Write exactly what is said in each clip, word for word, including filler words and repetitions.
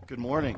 Good morning.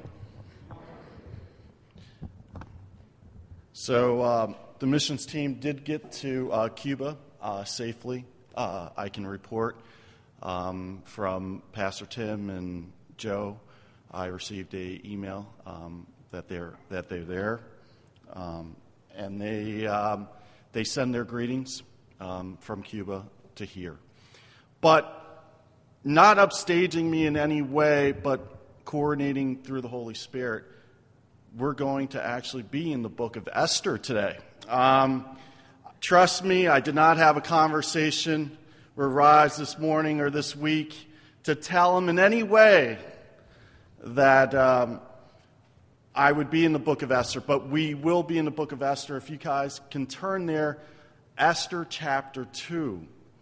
So um, the missions team did get to uh, Cuba uh, safely. Uh, I can report um, from Pastor Tim and Joe. I received a email um, that they're that they're there, um, and they um, they send their greetings um, from Cuba to here, but not upstaging me in any way, but coordinating through the Holy Spirit. We're going to actually be in the book of Esther today. Um, trust me, I did not have a conversation with Rise this morning or this week to tell him in any way that um, I would be in the book of Esther, but we will be in the book of Esther. If you guys can turn there, Esther chapter two.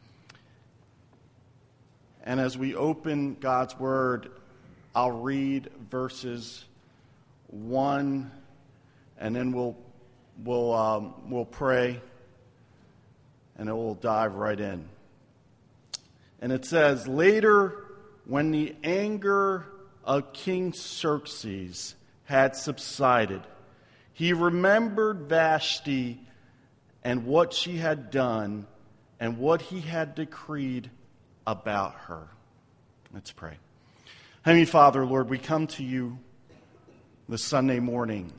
And as we open God's Word, I'll read verses one, and then we'll we'll um, we'll pray, and then we'll dive right in. And it says, "Later, when the anger of King Xerxes had subsided, he remembered Vashti and what she had done, and what he had decreed about her." Let's pray. Heavenly Father, Lord, we come to you this Sunday morning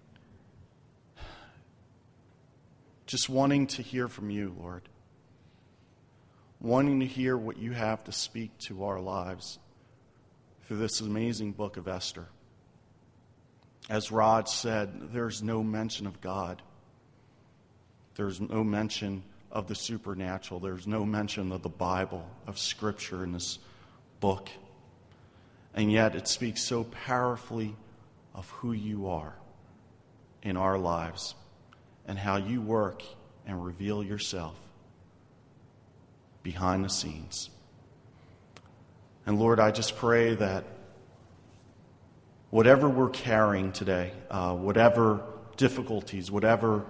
just wanting to hear from you, Lord. Wanting to hear what you have to speak to our lives through this amazing book of Esther. As Rod said, there's no mention of God. There's no mention of the supernatural. There's no mention of the Bible, of Scripture in this book. And yet it speaks so powerfully of who you are in our lives and how you work and reveal yourself behind the scenes. And Lord, I just pray that whatever we're carrying today, uh, whatever difficulties, whatever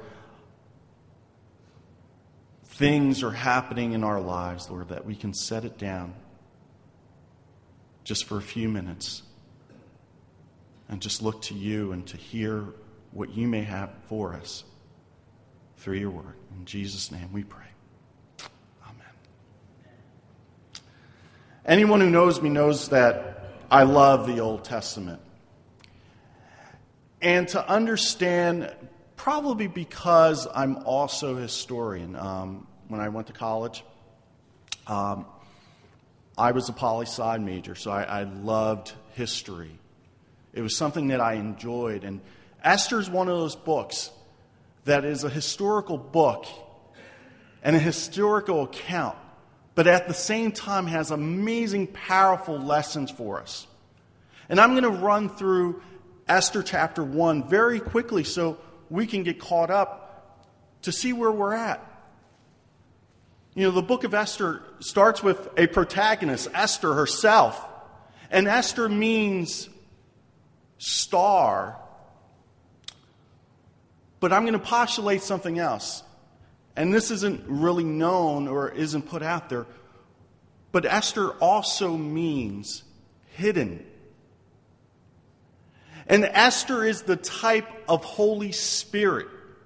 things are happening in our lives, Lord, that we can set it down just for a few minutes and just look to you and to hear what you may have for us through your word. In Jesus' name we pray. Amen. Anyone who knows me knows that I love the Old Testament. And to understand, probably because I'm also a historian. Um, when I went to college, um, I was a poli-sci major, so I, I loved history. It was something that I enjoyed. And Esther's one of those books that is a historical book and a historical account, but at the same time has amazing, powerful lessons for us. And I'm going to run through Esther chapter one very quickly so we can get caught up to see where we're at. You know, the book of Esther starts with a protagonist, Esther herself. And Esther means star. But I'm going to postulate something else. And this isn't really known or isn't put out there. But Esther also means hidden. And Esther is the type of Holy Spirit.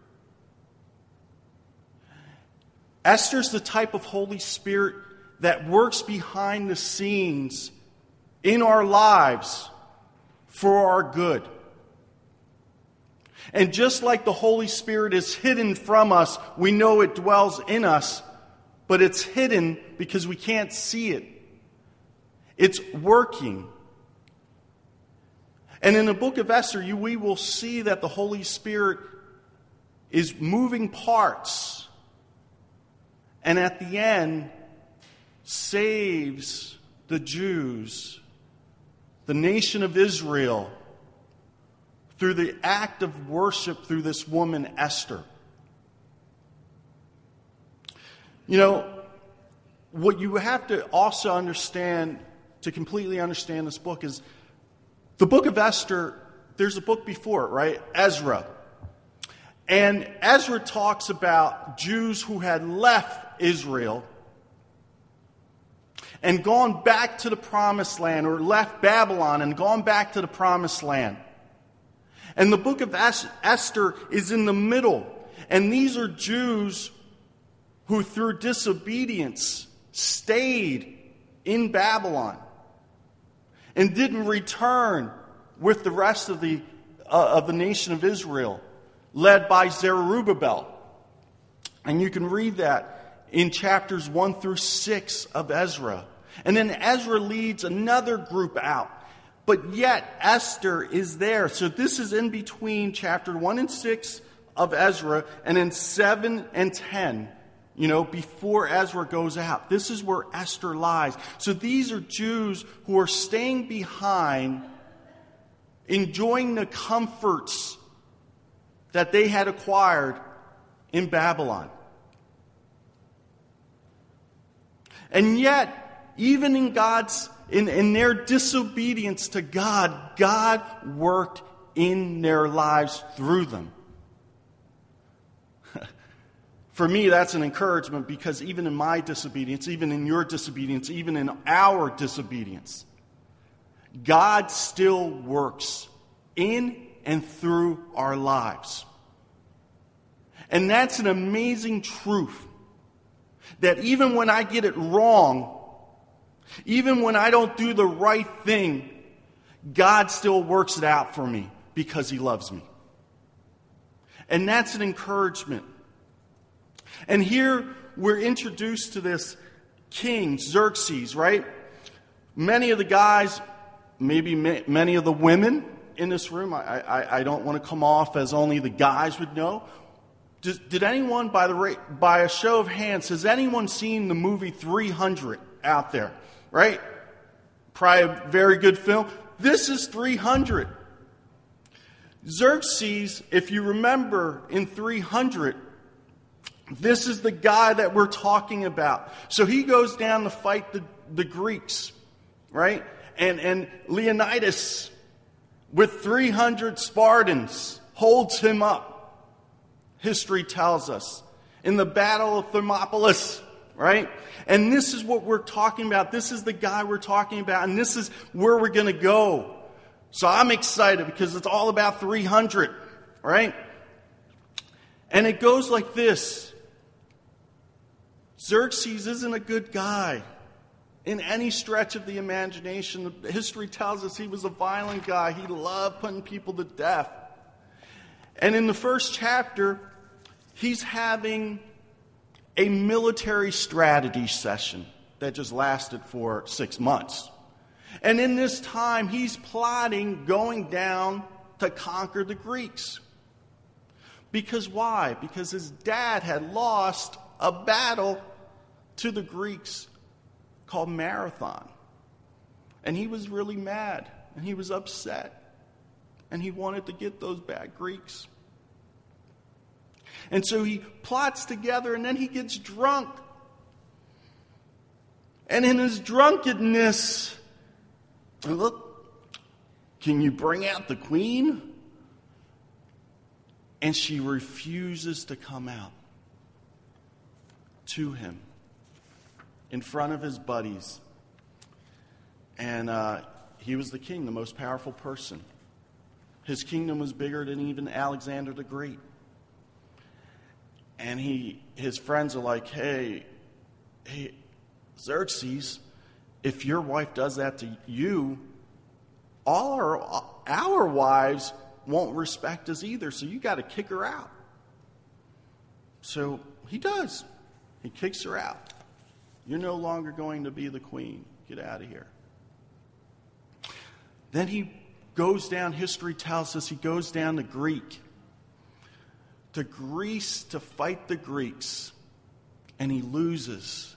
Esther's the type of Holy Spirit that works behind the scenes in our lives for our good. And just like the Holy Spirit is hidden from us, we know it dwells in us, but it's hidden because we can't see it. It's working. And in the book of Esther, you, we will see that the Holy Spirit is moving parts. And at the end, saves the Jews, the nation of Israel, through the act of worship through this woman, Esther. You know, what you have to also understand, to completely understand this book, is the book of Esther, there's a book before it, right? Ezra. And Ezra talks about Jews who had left Israel and gone back to the promised land, or left Babylon and gone back to the promised land. And the book of Esther is in the middle. And these are Jews who, through disobedience, stayed in Babylon and didn't return with the rest of the uh, of the nation of Israel, led by Zerubbabel. And you can read that in chapters one through six of Ezra. And then Ezra leads another group out. But yet Esther is there. So this is in between chapter one and six of Ezra, and in seven and ten, you know, before Ezra goes out. This is where Esther lies. So these are Jews who are staying behind, enjoying the comforts that they had acquired in Babylon. And yet, even in God's in, in their disobedience to God, God worked in their lives through them. For me, that's an encouragement, because even in my disobedience, even in your disobedience, even in our disobedience, God still works in and through our lives. And that's an amazing truth, that even when I get it wrong, even when I don't do the right thing, God still works it out for me because He loves me. And that's an encouragement. And here we're introduced to this king, Xerxes, right? Many of the guys, maybe many of the women in this room, I, I, I don't want to come off as only the guys would know. Did, did anyone, by the by a show of hands, has anyone seen the movie three hundred out there? Right? Probably a very good film. This is three hundred. Xerxes, if you remember in three hundred, this is the guy that we're talking about. So he goes down to fight the, the Greeks, right? And, and Leonidas, with three hundred Spartans, holds him up. History tells us. In the Battle of Thermopylae, right? And this is what we're talking about. This is the guy we're talking about. And this is where we're going to go. So I'm excited because it's all about three hundred, right? And it goes like this. Xerxes isn't a good guy in any stretch of the imagination. The history tells us he was a violent guy. He loved putting people to death. And in the first chapter, he's having a military strategy session that just lasted for six months. And in this time, he's plotting going down to conquer the Greeks. Because why? Because his dad had lost a battle to the Greeks called Marathon. And he was really mad, and he was upset, and he wanted to get those bad Greeks. And so he plots together, and then he gets drunk. And in his drunkenness, look, can you bring out the queen? And she refuses to come out to him in front of his buddies. And uh, he was the king, the most powerful person. His kingdom was bigger than even Alexander the Great. And he, his friends are like, hey, hey, Xerxes, if your wife does that to you, all our, our wives won't respect us either, so you got to kick her out. So he does. He kicks her out. You're no longer going to be the queen. Get out of here. Then he goes down, history tells us, he goes down to Greek, to Greece to fight the Greeks, and he loses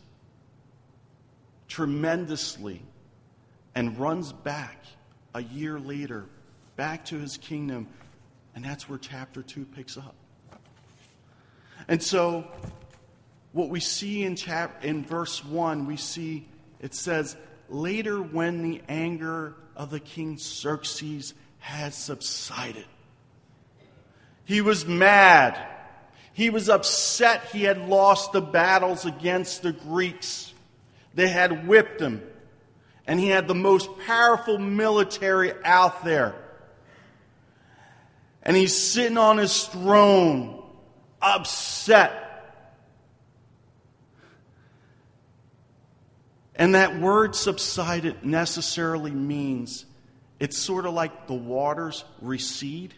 tremendously and runs back a year later, back to his kingdom, and that's where chapter two picks up. And so, what we see in chap- in verse one, we see, it says, later when the anger of the king Xerxes had subsided. He was mad. He was upset he had lost the battles against the Greeks. They had whipped him. And he had the most powerful military out there. And he's sitting on his throne, upset. And that word subsided necessarily means it's sort of like the waters recede.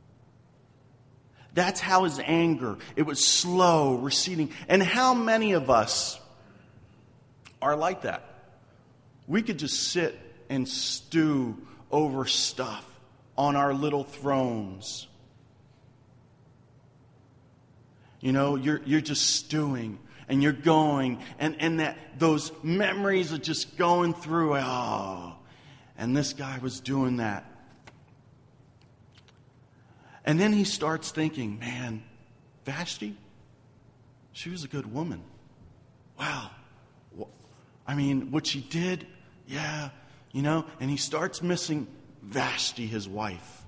That's how his anger, it was slow, receding. And how many of us are like that? We could just sit and stew over stuff on our little thrones. You know, you're you're just stewing and you're going and, and that those memories are just going through. Oh, and this guy was doing that. And then he starts thinking, man, Vashti, she was a good woman. Wow. I mean, what she did, yeah, you know, and he starts missing Vashti, his wife.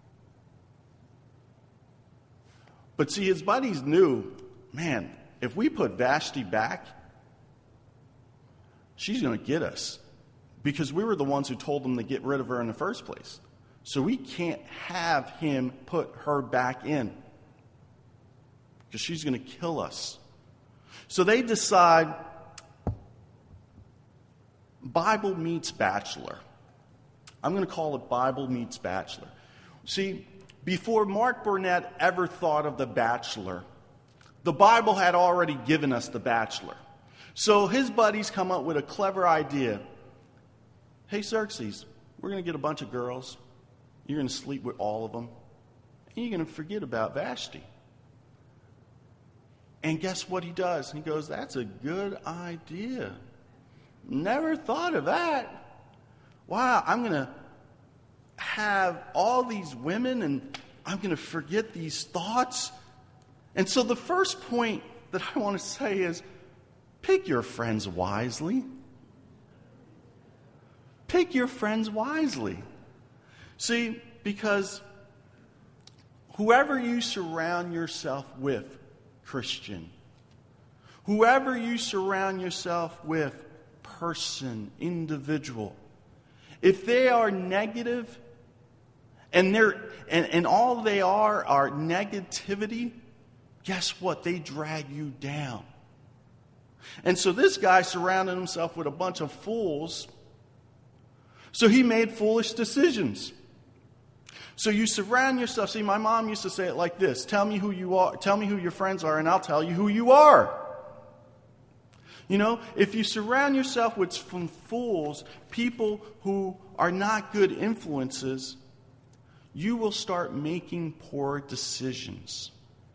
But see, his buddies knew, man, if we put Vashti back, she's going to get us. Because we were the ones who told them to get rid of her in the first place. So we can't have him put her back in. Because she's going to kill us. So they decide Bible meets Bachelor. I'm going to call it Bible meets Bachelor. See, before Mark Burnett ever thought of The Bachelor, the Bible had already given us The Bachelor. So his buddies come up with a clever idea. Hey, Xerxes, we're going to get a bunch of girls. You're going to sleep with all of them. And you're going to forget about Vashti. And guess what he does? He goes, that's a good idea. Never thought of that. Wow, I'm going to have all these women and I'm going to forget these thoughts. And so the first point that I want to say is, pick your friends wisely. Pick your friends wisely. See, because whoever you surround yourself with, Christian, whoever you surround yourself with, person, individual, if they are negative and they're and, and all they are are negativity, guess what? They drag you down. And so this guy surrounded himself with a bunch of fools. So he made foolish decisions. So you surround yourself. See, my mom used to say it like this. Tell me who you are. Tell me who your friends are, and I'll tell you who you are. You know, if you surround yourself with fools, people who are not good influences, you will start making poor decisions.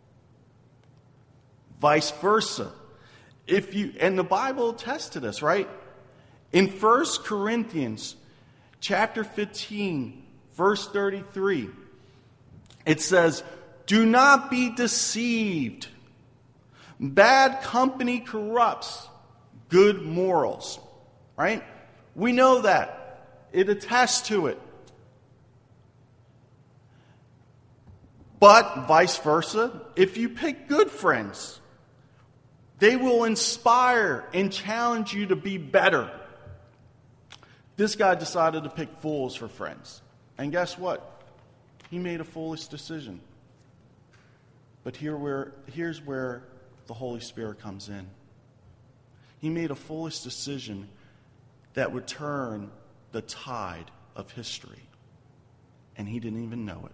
Vice versa. If you, and the Bible attests to this, right? In First Corinthians chapter fifteen, verse thirty-three, it says, do not be deceived. Bad company corrupts good morals. Right? We know that. It attests to it. But vice versa, if you pick good friends, they will inspire and challenge you to be better. This guy decided to pick fools for friends. And guess what? He made a foolish decision. But here where, here's where the Holy Spirit comes in. He made a foolish decision that would turn the tide of history. And he didn't even know it.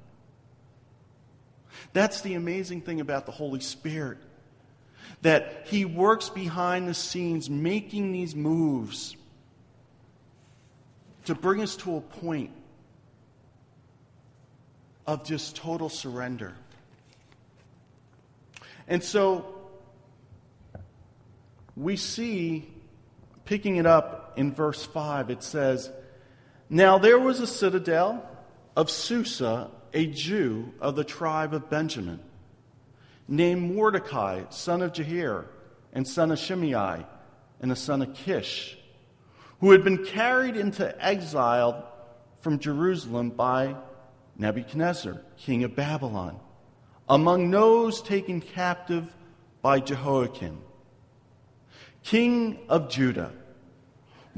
That's the amazing thing about the Holy Spirit. That he works behind the scenes making these moves to bring us to a point of just total surrender. And so we see, picking it up in verse five, it says, now there was a citadel of Susa, a Jew of the tribe of Benjamin, named Mordecai, son of Jair, and son of Shimei, and the son of Kish, who had been carried into exile from Jerusalem by Nebuchadnezzar, king of Babylon, among those taken captive by Jehoiakim, king of Judah.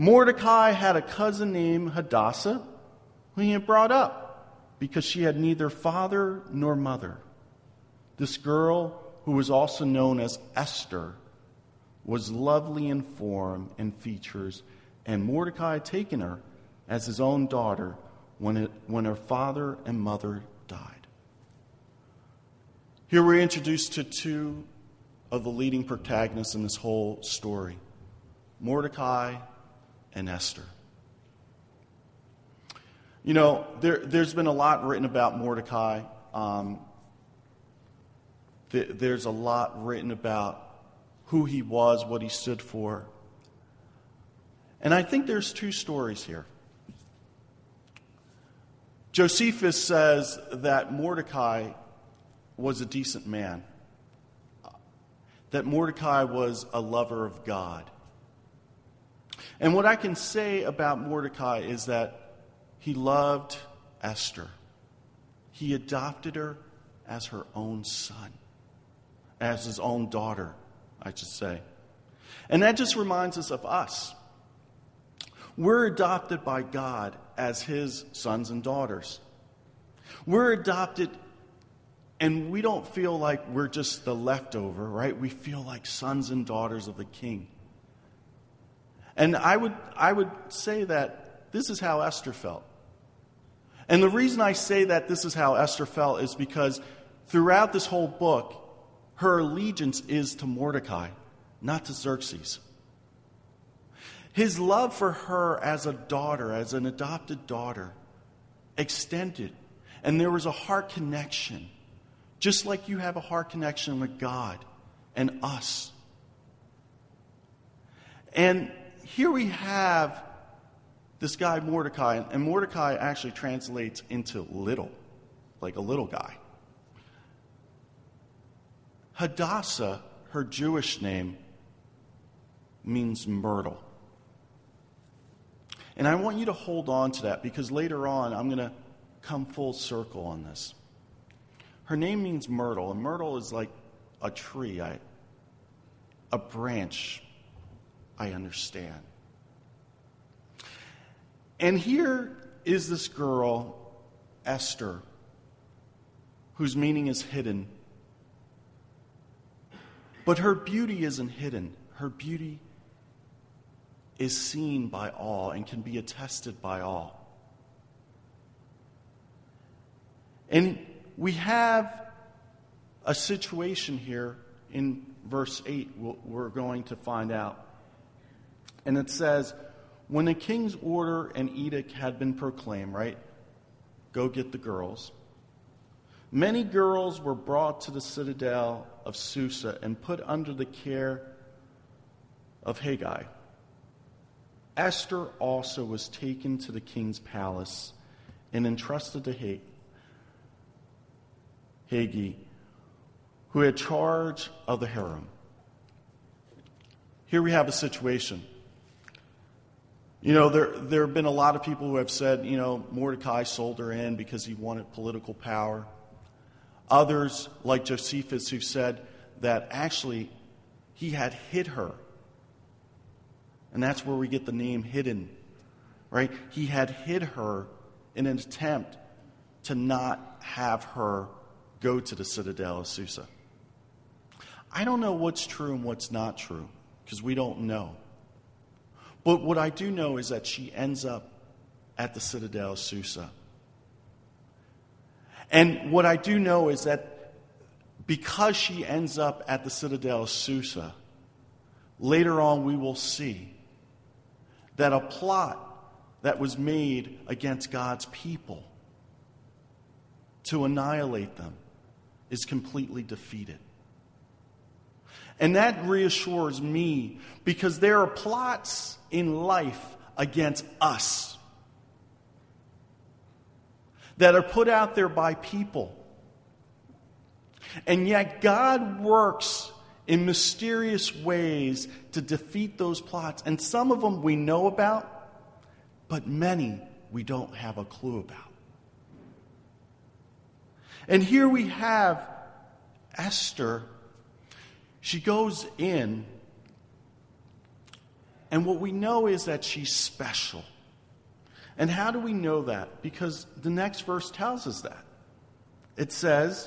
Mordecai had a cousin named Hadassah, who he had brought up because she had neither father nor mother. This girl, who was also known as Esther, was lovely in form and features, and Mordecai had taken her as his own daughter when, it, when her father and mother died. Here we're introduced to two of the leading protagonists in this whole story, Mordecai and Esther. You know, there, there's been a lot written about Mordecai. Um, th- there's a lot written about who he was, what he stood for. And I think there's two stories here. Josephus says that Mordecai was a decent man, that Mordecai was a lover of God. And what I can say about Mordecai is that he loved Esther. He adopted her as her own son, as his own daughter, I should say. And that just reminds us of us. We're adopted by God as his sons and daughters. We're adopted, and we don't feel like we're just the leftover, right? We feel like sons and daughters of the King. And I would, I would say that this is how Esther felt. And the reason I say that this is how Esther felt is because throughout this whole book, her allegiance is to Mordecai, not to Xerxes. His love for her as a daughter, as an adopted daughter, extended. And there was a heart connection, just like you have a heart connection with God and us. And here we have this guy Mordecai, and Mordecai actually translates into little, like a little guy. Hadassah, her Jewish name, means myrtle. And I want you to hold on to that because later on I'm going to come full circle on this. Her name means myrtle, and myrtle is like a tree, I, a branch, I understand. And here is this girl, Esther, whose meaning is hidden. But her beauty isn't hidden. Her beauty is seen by all and can be attested by all. And we have a situation here in verse eight we're going to find out. And it says, when the king's order and edict had been proclaimed, right? Go get the girls. Many girls were brought to the citadel of Susa and put under the care of Hegai. Esther also was taken to the king's palace and entrusted to Hegai, who had charge of the harem. Here we have a situation. You know, there there have been a lot of people who have said, you know, Mordecai sold her in because he wanted political power. Others, like Josephus, who said that actually he had hid her. And that's where we get the name hidden, right? He had hid her in an attempt to not have her go to the citadel of Susa. I don't know what's true and what's not true because we don't know. But what I do know is that she ends up at the citadel of Susa. And what I do know is that because she ends up at the citadel of Susa, later on we will see that a plot that was made against God's people to annihilate them is completely defeated. And that reassures me because there are plots in life against us that are put out there by people. And yet God works in mysterious ways to defeat those plots. And some of them we know about, but many we don't have a clue about. And here we have Esther. She goes in And what we know is that she's special. And how do we know that? Because the next verse tells us that. It says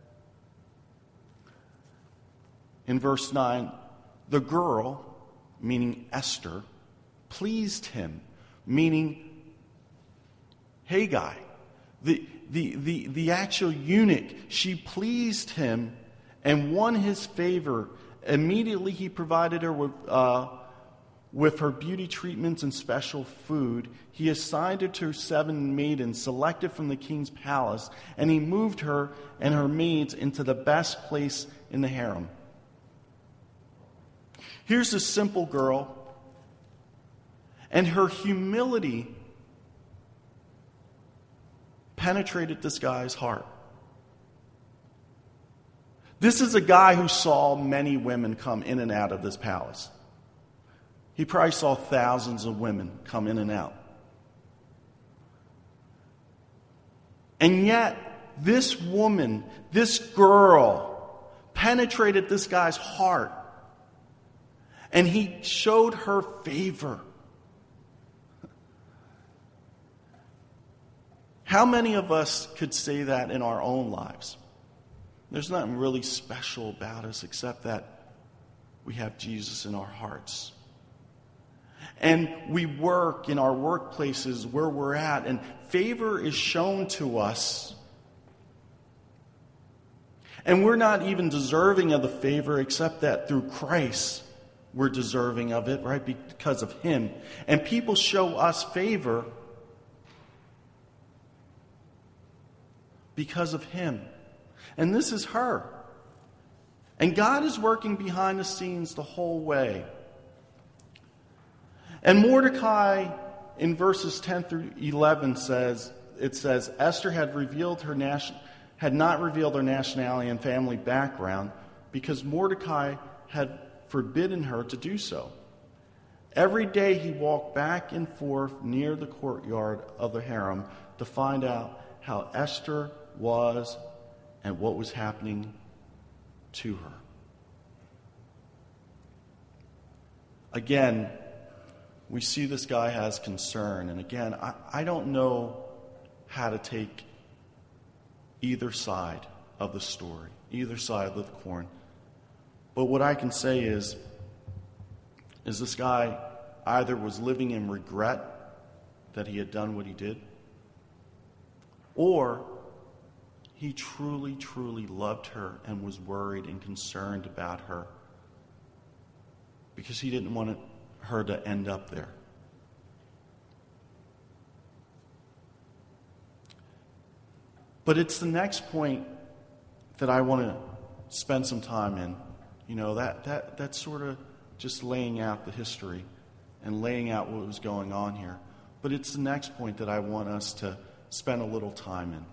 in verse nine, the girl, meaning Esther, pleased him, meaning Haggai, the, the, the, the actual eunuch. She pleased him and won his favor. Immediately he provided her with, uh, with her beauty treatments and special food. He assigned her to seven maidens selected from the king's palace, and he moved her and her maids into the best place in the harem. Here's a simple girl, and her humility penetrated this guy's heart. This is a guy who saw many women come in and out of this palace. He probably saw thousands of women come in and out. And yet, this woman, this girl, penetrated this guy's heart. And he showed her favor. How many of us could say that in our own lives? There's nothing really special about us except that we have Jesus in our hearts. And we work in our workplaces where we're at, and favor is shown to us. And we're not even deserving of the favor except that through Christ we're deserving of it, right? Because of Him. And people show us favor because of Him. And this is her. And God is working behind the scenes the whole way. And Mordecai, in verses ten through eleven, says, it says, Esther had revealed her nation, had not revealed her nationality and family background because Mordecai had forbidden her to do so. Every day he walked back and forth near the courtyard of the harem to find out how Esther was and what was happening to her. Again, we see this guy has concern. And again, I, I don't know how to take either side of the story, either side of the coin. But what I can say is, is this guy either was living in regret that he had done what he did, or he truly, truly loved her and was worried and concerned about her because he didn't want her to end up there. But it's the next point that I want to spend some time in. You know, that, that that's sort of just laying out the history and laying out what was going on here. But it's the next point that I want us to spend a little time in.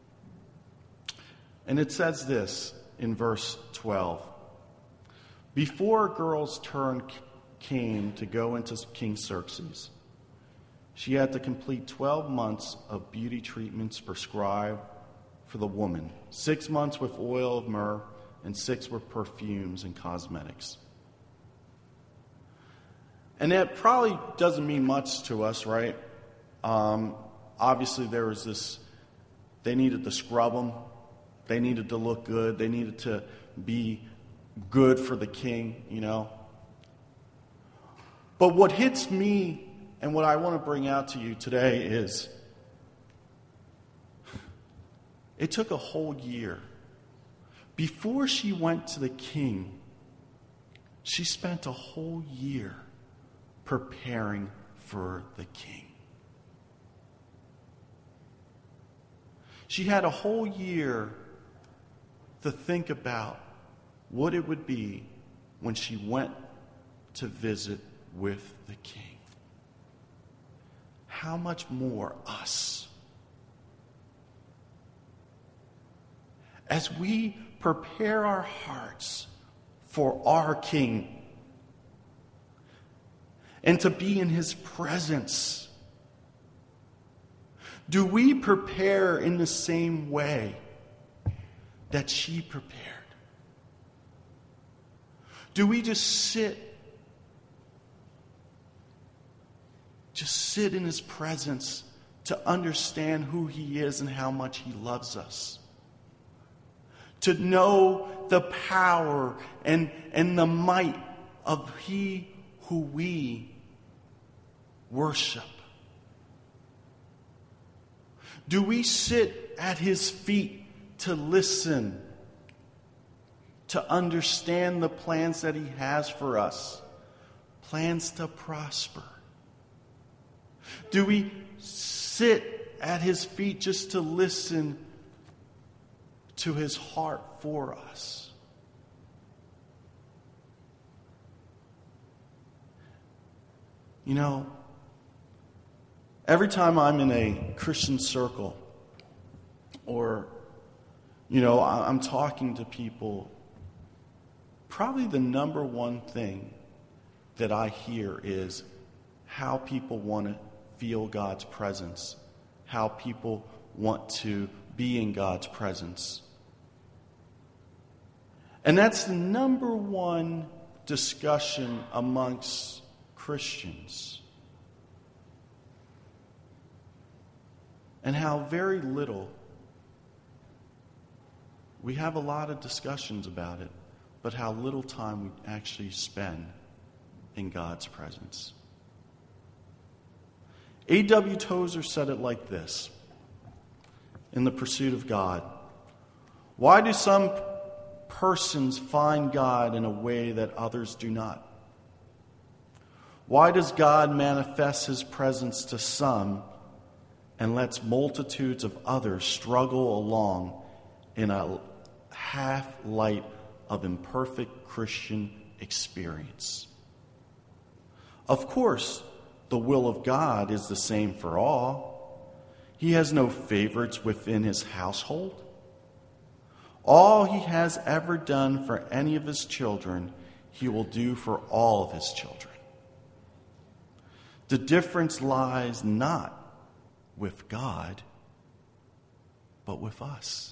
And it says this in verse twelve. Before a girl's turn came to go into King Xerxes, she had to complete twelve months of beauty treatments prescribed for the woman, six months with oil of myrrh, and six with perfumes and cosmetics. And that probably doesn't mean much to us, right? Um, obviously, there was this, they needed to scrub them. They needed to look good. They needed to be good for the king, you know. But what hits me and what I want to bring out to you today is it took a whole year. Before she went to the king, she spent a whole year preparing for the king. She had a whole year to think about what it would be when she went to visit with the king. How much more us? As we prepare our hearts for our King and to be in His presence, do we prepare in the same way that she prepared? Do we just sit just sit in his presence to understand who he is and how much he loves us. To know the power and, and the might of he who we worship. Do we sit at his feet to listen, to understand the plans that he has for us, plans to prosper? Do we sit at his feet just to listen to his heart for us? You know, every time I'm in a Christian circle, or, you know, I'm talking to people, probably the number one thing that I hear is how people want to feel God's presence, how people want to be in God's presence. And that's the number one discussion amongst Christians. And how very little, we have a lot of discussions about it, but how little time we actually spend in God's presence. A W Tozer said it like this in The Pursuit of God. Why do some persons find God in a way that others do not? Why does God manifest his presence to some and lets multitudes of others struggle along in a half light of imperfect Christian experience? Of course, the will of God is the same for all. He has no favorites within his household. All he has ever done for any of his children, he will do for all of his children. The difference lies not with God, but with us.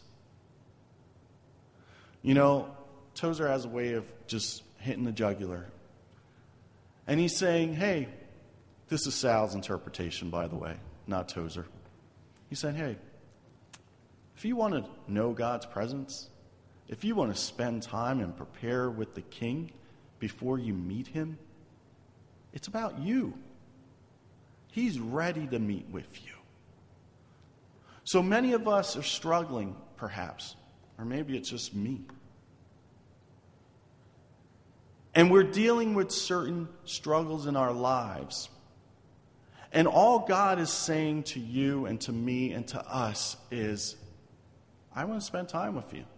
You know, Tozer has a way of just hitting the jugular. And he's saying, hey, this is Sal's interpretation, by the way, not Tozer. He said, hey, if you want to know God's presence, if you want to spend time and prepare with the King before you meet him, it's about you. He's ready to meet with you. So many of us are struggling, perhaps, or maybe it's just me. And we're dealing with certain struggles in our lives. And all God is saying to you and to me and to us is, I want to spend time with you.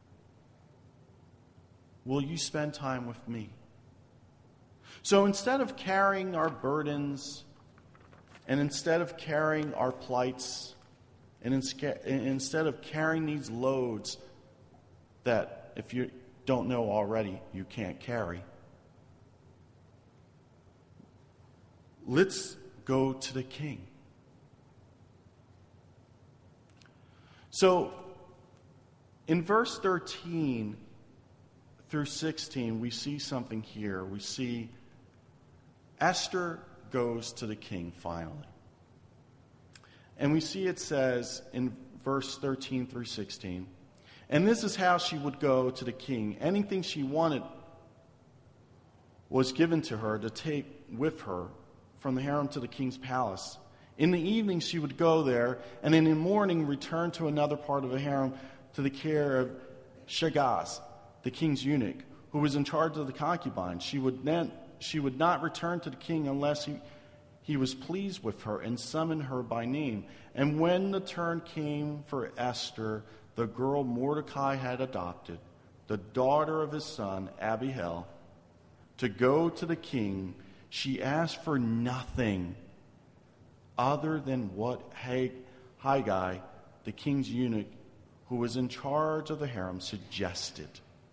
Will you spend time with me? So instead of carrying our burdens, and instead of carrying our plights, and instead of carrying these loads that, if you don't know already, you can't carry, let's go to the King. So, in verse thirteen through sixteen, we see something here. We see Esther goes to the king finally. And we see it says in verse thirteen through sixteen, and this is how she would go to the king. Anything she wanted was given to her to take with her from the harem to the king's palace. In the evening she would go there, and in the morning return to another part of the harem to the care of Shagaz, the king's eunuch, who was in charge of the concubines. She would then she would not return to the king unless he, he was pleased with her and summoned her by name. And when the turn came for Esther, the girl Mordecai had adopted, the daughter of his son Abihail, to go to the king, she asked for nothing other than what Haggai, the king's eunuch, who was in charge of the harem, suggested.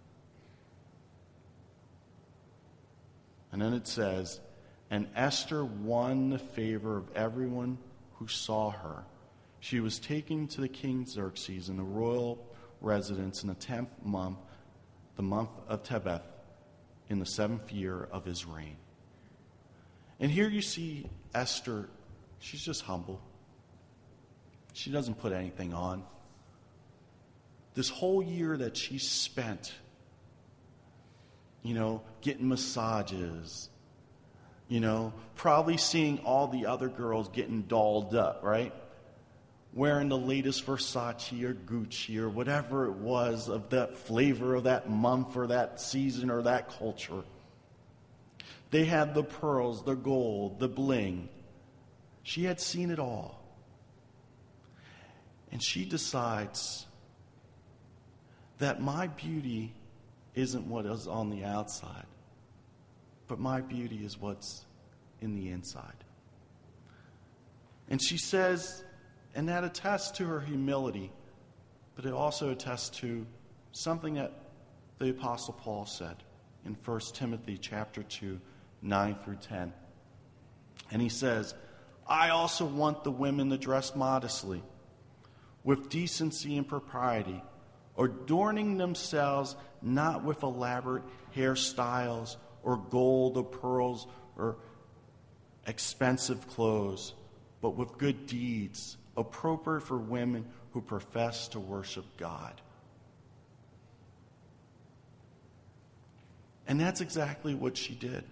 And then it says, and Esther won the favor of everyone who saw her. She was taken to the king Xerxes in the royal residence in the tenth month, the month of Tebeth, in the seventh year of his reign. And here you see Esther, she's just humble. She doesn't put anything on. This whole year that she spent, you know, getting massages, you know, probably seeing all the other girls getting dolled up, right? Wearing the latest Versace or Gucci or whatever it was of that flavor of that month or that season or that culture. They had the pearls, the gold, the bling. She had seen it all. And she decides that my beauty isn't what is on the outside, but my beauty is what's in the inside. And she says, and that attests to her humility, but it also attests to something that the Apostle Paul said in First Timothy chapter two, nine through ten. And he says, I also want the women to dress modestly, with decency and propriety, adorning themselves not with elaborate hairstyles or gold or pearls or expensive clothes, but with good deeds, appropriate for women who profess to worship God. And that's exactly what she did.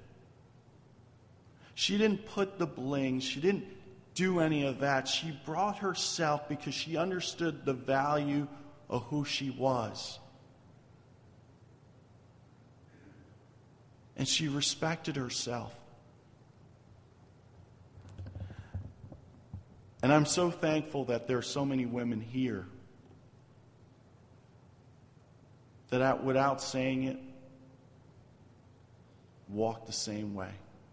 She didn't put the bling, she didn't do any of that. She brought herself because she understood the value of who she was. And she respected herself. And I'm so thankful that there are so many women here that without saying it, walk the same way.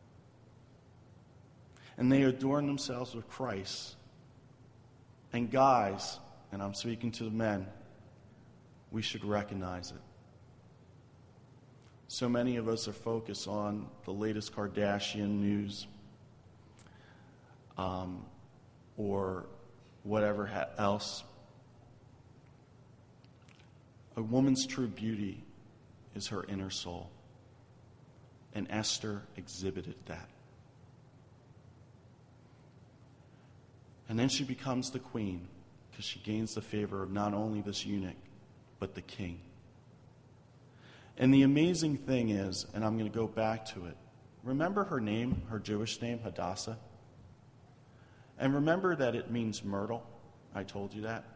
And they adorn themselves with Christ. And guys, and I'm speaking to the men, we should recognize it. So many of us are focused on the latest Kardashian news, um, or whatever ha- else. A woman's true beauty is her inner soul. And Esther exhibited that. And then she becomes the queen because she gains the favor of not only this eunuch, but the king. And the amazing thing is, and I'm going to go back to it, remember her name, her Jewish name, Hadassah? And remember that it means myrtle. I told you that.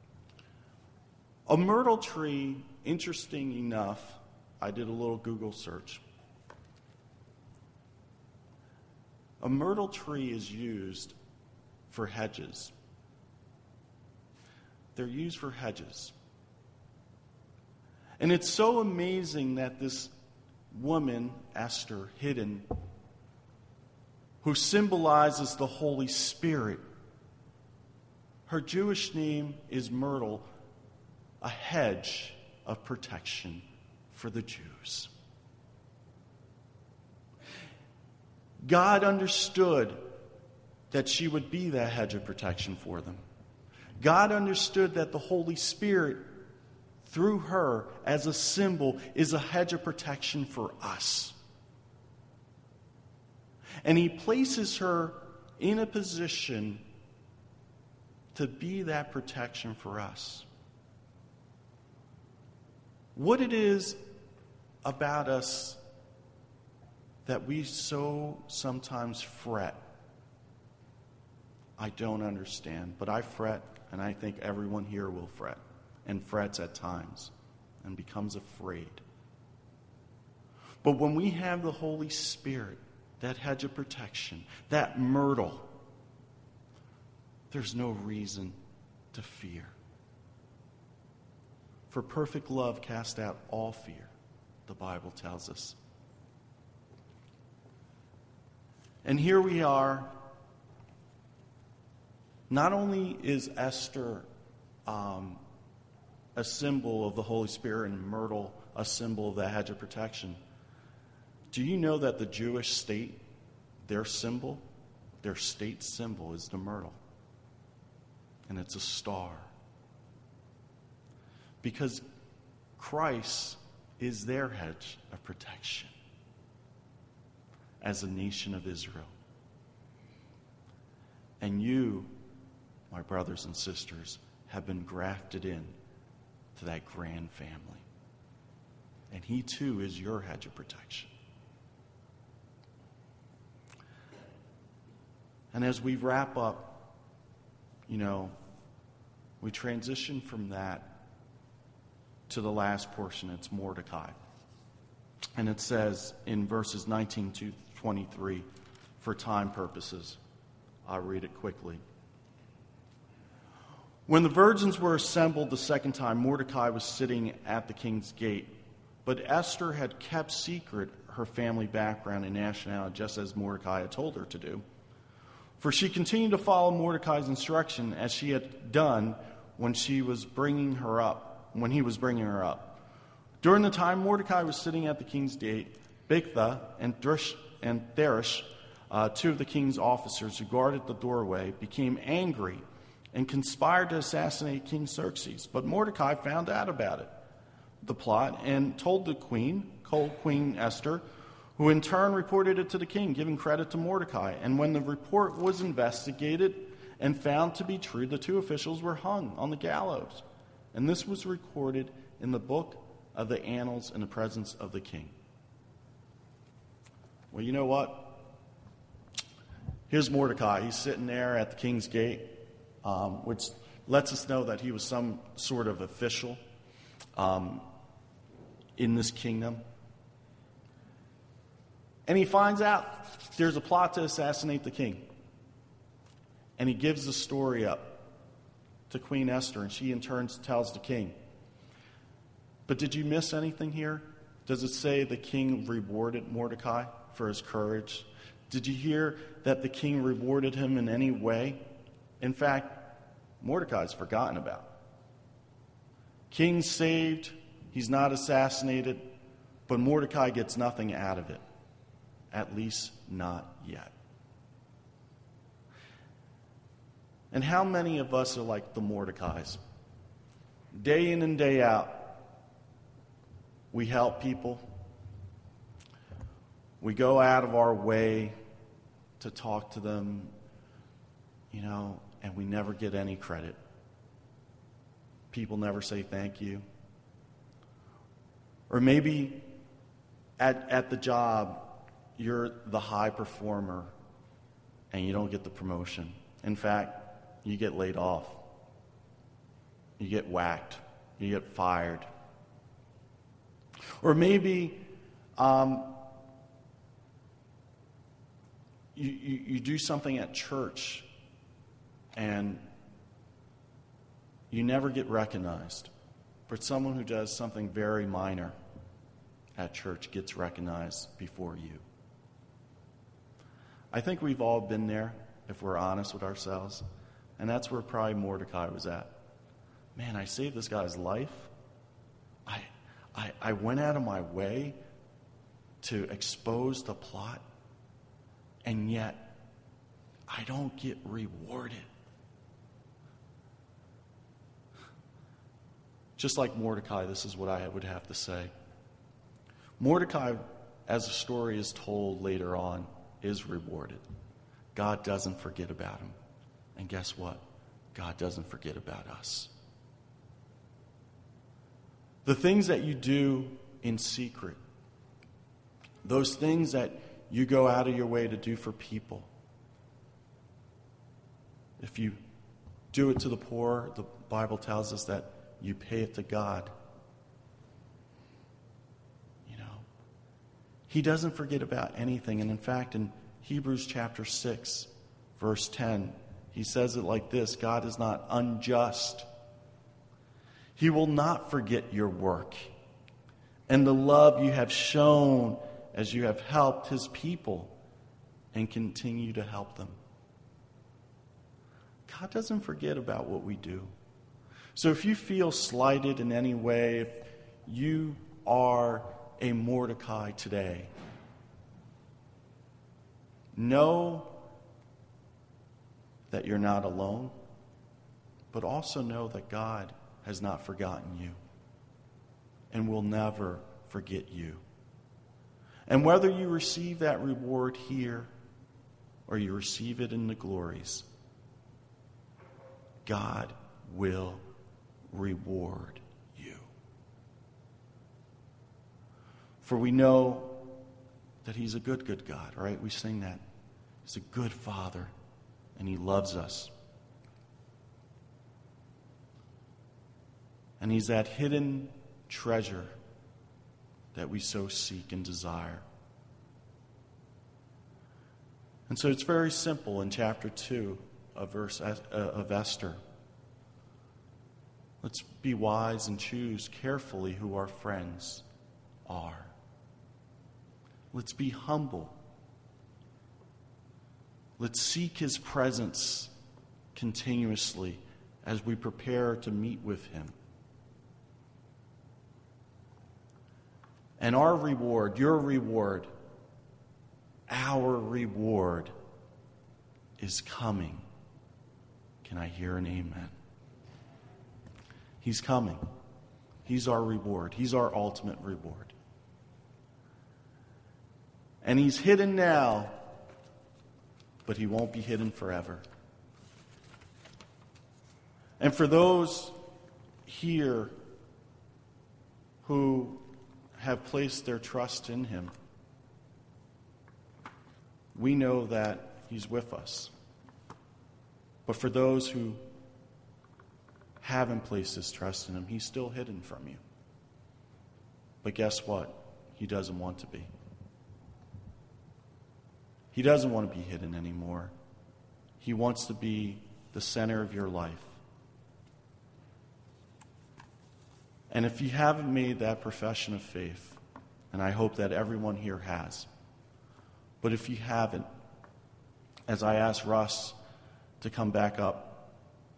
A myrtle tree, interesting enough, I did a little Google search. A myrtle tree is used for hedges. They're used for hedges. And it's so amazing that this woman, Esther, hidden, who symbolizes the Holy Spirit, her Jewish name is Myrtle, a hedge of protection for the Jews. God understood that she would be that hedge of protection for them. God understood that the Holy Spirit, through her, as a symbol, is a hedge of protection for us. And he places her in a position to be that protection for us. What it is about us that we so sometimes fret, I don't understand. But I fret, and I think everyone here will fret, and frets at times, and becomes afraid. But when we have the Holy Spirit, that hedge of protection, that myrtle, there's no reason to fear. For perfect love casts out all fear, the Bible tells us. And here we are. Not only is Esther um, a symbol of the Holy Spirit and myrtle a symbol of the hedge of protection, do you know that the Jewish state, their symbol, their state symbol is the myrtle? And it's a star. Because Christ is their hedge of protection. as a nation of Israel. And you, my brothers and sisters, have been grafted in to that grand family. And he too is your hedge of protection. And as we wrap up, you know, we transition from that to the last portion. It's Mordecai. And it says in verses nineteen to twenty-three, for time purposes, I'll read it quickly. When the virgins were assembled the second time, Mordecai was sitting at the king's gate. But Esther had kept secret her family background and nationality, just as Mordecai had told her to do. For she continued to follow Mordecai's instruction as she had done when she was bringing her up, when he was bringing her up. During the time Mordecai was sitting at the king's gate, Bigtha and Drish and Therish, uh, two of the king's officers who guarded the doorway, became angry and conspired to assassinate King Xerxes. But Mordecai found out about it, the plot, and told the queen, told Queen Esther, who in turn reported it to the king, giving credit to Mordecai. And when the report was investigated and found to be true, the two officials were hung on the gallows. And this was recorded in the book of the annals in the presence of the king. Well, you know what? Here's Mordecai. He's sitting there at the king's gate, um, which lets us know that he was some sort of official um, in this kingdom. And he finds out there's a plot to assassinate the king. And he gives the story up to Queen Esther, and she in turn tells the king. But did you miss anything here? Does it say the king rewarded Mordecai for his courage? Did you hear that the king rewarded him in any way? In fact, Mordecai's forgotten about. King's saved, he's not assassinated, but Mordecai gets nothing out of it. At least not yet. And how many of us are like the Mordecais? Day in and day out, we help people. We go out of our way to talk to them, you know, and we never get any credit. People never say thank you. Or maybe at, at the job, you're the high performer and you don't get the promotion. In fact, you get laid off. You get whacked. You get fired. Or maybe um, you, you, you do something at church and you never get recognized. But someone who does something very minor at church gets recognized before you. I think we've all been there, if we're honest with ourselves. And that's where probably Mordecai was at. Man, I saved this guy's life. I, I, I went out of my way to expose the plot. And yet, I don't get rewarded. Just like Mordecai, this is what I would have to say. Mordecai, as the story is told later on, is rewarded. God doesn't forget about him. And guess what? God doesn't forget about us. The things that you do in secret, those things that you go out of your way to do for people, if you do it to the poor, the Bible tells us that you pay it to God. You know, He doesn't forget about anything. And in fact, in Hebrews chapter six, verse ten, he says it like this: God is not unjust. He will not forget your work and the love you have shown as you have helped his people and continue to help them. God doesn't forget about what we do. So if you feel slighted in any way, if you are a Mordecai today, know that you're not alone, but also know that God has not forgotten you and will never forget you. And whether you receive that reward here or you receive it in the glories, God will reward you. For we know that he's a good, good God, right? We sing that. He's a good Father, and he loves us. And he's that hidden treasure that we so seek and desire. And so it's very simple in chapter two of verse of Esther. Let's be wise and choose carefully who our friends are. Let's be humble. Let's seek his presence continuously as we prepare to meet with him. And our reward, your reward, our reward is coming. Can I hear an amen? He's coming. He's our reward. He's our ultimate reward. And he's hidden now, but he won't be hidden forever. And for those here who have placed their trust in him, we know that he's with us. But for those who haven't placed his trust in him, he's still hidden from you. But guess what? He doesn't want to be. He doesn't want to be hidden anymore. He wants to be the center of your life. And if you haven't made that profession of faith, and I hope that everyone here has, but if you haven't, as I ask Russ to come back up,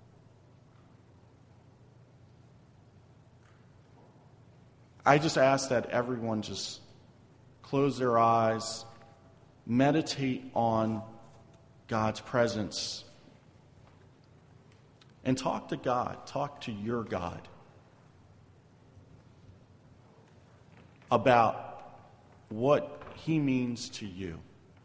I just ask that everyone just close their eyes, meditate on God's presence, and talk to God, talk to your God about what he means to you.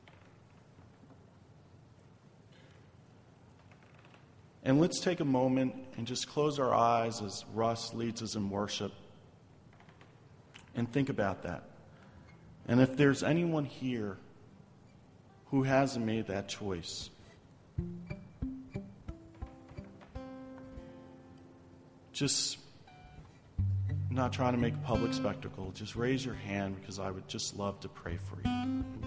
And let's take a moment and just close our eyes as Russ leads us in worship and think about that. And if there's anyone here who hasn't made that choice, just not trying to make a public spectacle, just raise your hand because I would just love to pray for you.